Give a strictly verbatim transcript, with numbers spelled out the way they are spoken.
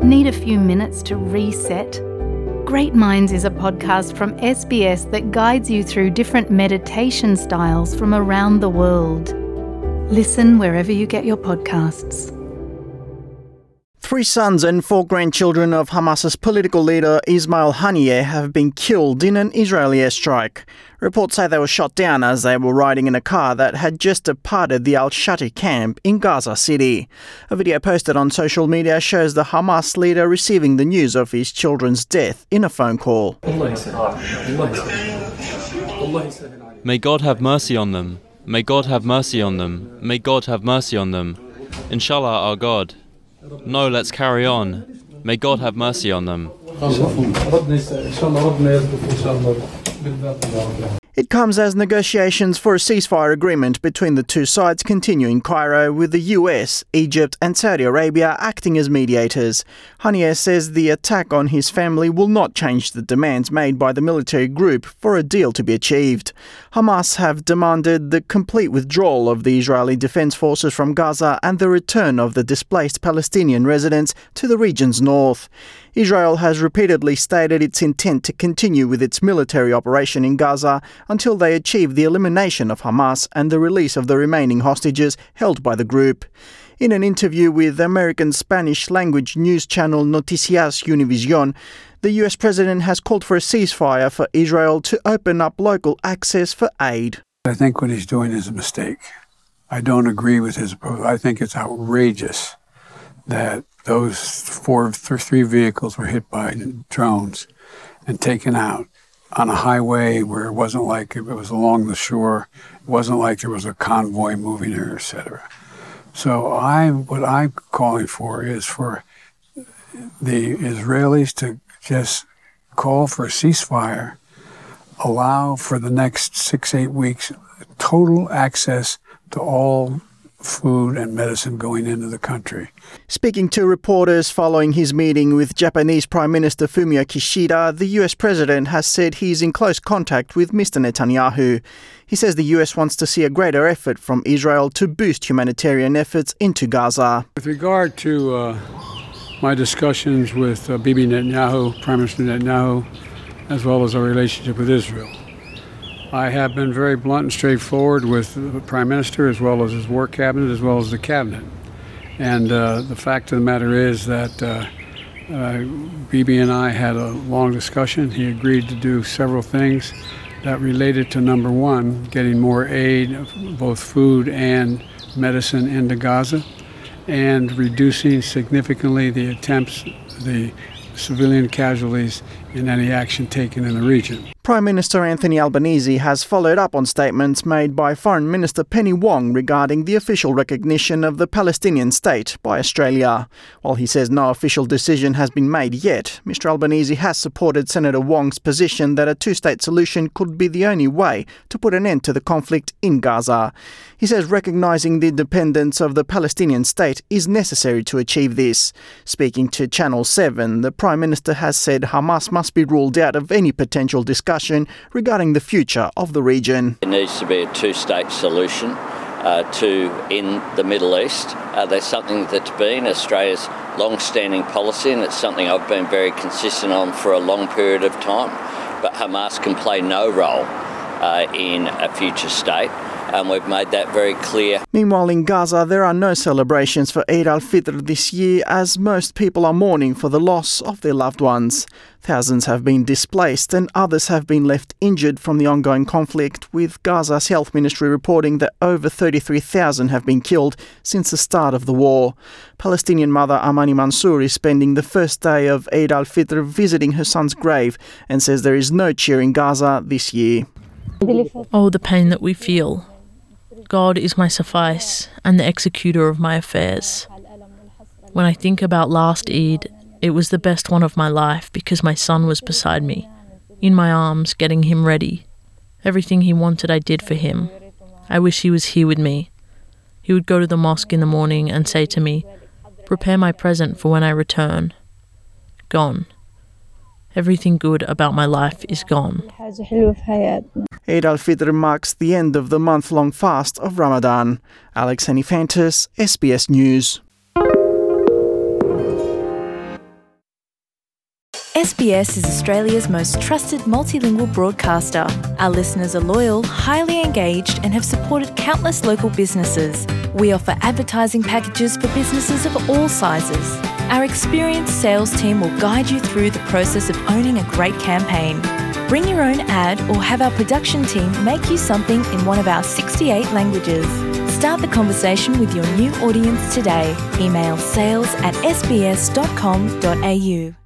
Need a few minutes to reset? Great Minds is a podcast from S B S that guides you through different meditation styles from around the world. Listen wherever you get your podcasts. Three sons and four grandchildren of Hamas's political leader Ismail Haniyeh have been killed in an Israeli airstrike. Reports say they were shot down as they were riding in a car that had just departed the Al-Shati camp in Gaza City. A video posted on social media shows the Hamas leader receiving the news of his children's death in a phone call. May God have mercy on them. May God have mercy on them. May God have mercy on them. Inshallah, our God. No, let's carry on. May God have mercy on them. It comes as negotiations for a ceasefire agreement between the two sides continue in Cairo, with the U S, Egypt and Saudi Arabia acting as mediators. Haniyeh says the attack on his family will not change the demands made by the military group for a deal to be achieved. Hamas have demanded the complete withdrawal of the Israeli Defense Forces from Gaza and the return of the displaced Palestinian residents to the region's north. Israel has repeatedly stated its intent to continue with its military operation in Gaza until they achieve the elimination of Hamas and the release of the remaining hostages held by the group. In an interview with American Spanish-language news channel Noticias Univision, the U S president has called for a ceasefire for Israel to open up local access for aid. I think what he's doing is a mistake. I don't agree with his approach. I think it's outrageous that those four, three vehicles were hit by drones and taken out on a highway where it wasn't like it was along the shore. It wasn't like there was a convoy moving there, et cetera. So I, what I'm calling for is for the Israelis to just call for a ceasefire, allow for the next six, eight weeks total access to all food and medicine going into the country. Speaking to reporters following his meeting with Japanese Prime Minister Fumio Kishida, the U S president has said he's in close contact with Mister Netanyahu. He says the U S wants to see a greater effort from Israel to boost humanitarian efforts into Gaza. With regard to uh, my discussions with uh, Bibi Netanyahu, Prime Minister Netanyahu, as well as our relationship with Israel, I have been very blunt and straightforward with the Prime Minister as well as his work cabinet as well as the cabinet. And uh, the fact of the matter is that uh, uh, Bibi and I had a long discussion. He agreed to do several things that related to, number one, getting more aid, both food and medicine, into Gaza, and reducing significantly the attempts, the civilian casualties in any action taken in the region. Prime Minister Anthony Albanese has followed up on statements made by Foreign Minister Penny Wong regarding the official recognition of the Palestinian state by Australia. While he says no official decision has been made yet, Mister Albanese has supported Senator Wong's position that a two-state solution could be the only way to put an end to the conflict in Gaza. He says recognising the independence of the Palestinian state is necessary to achieve this. Speaking to Channel seven, the Prime Minister has said Hamas must be ruled out of any potential discussion regarding the future of the region. There needs to be a two-state solution uh, to in the Middle East. Uh, that's something that's been Australia's long-standing policy, and it's something I've been very consistent on for a long period of time. But Hamas can play no role uh, in a future state. And we've made that very clear. Meanwhile, in Gaza, there are no celebrations for Eid al-Fitr this year, as most people are mourning for the loss of their loved ones. Thousands have been displaced and others have been left injured from the ongoing conflict, with Gaza's health ministry reporting that over thirty-three thousand have been killed since the start of the war. Palestinian mother Amani Mansour is spending the first day of Eid al-Fitr visiting her son's grave and says there is no cheer in Gaza this year. Oh, the pain that we feel. God is my suffice and the executor of my affairs. When I think about last Eid, it was the best one of my life because my son was beside me, in my arms, getting him ready. Everything he wanted I did for him. I wish he was here with me. He would go to the mosque in the morning and say to me, "Prepare my present for when I return." Gone. Everything good about my life is gone. Eid al-Fitr marks the end of the month-long fast of Ramadan. Alex Hanifantis, S B S News. S B S is Australia's most trusted multilingual broadcaster. Our listeners are loyal, highly engaged, and have supported countless local businesses. We offer advertising packages for businesses of all sizes. Our experienced sales team will guide you through the process of owning a great campaign. Bring your own ad or have our production team make you something in one of our sixty-eight languages. Start the conversation with your new audience today. Email sales at s b s dot com dot a u.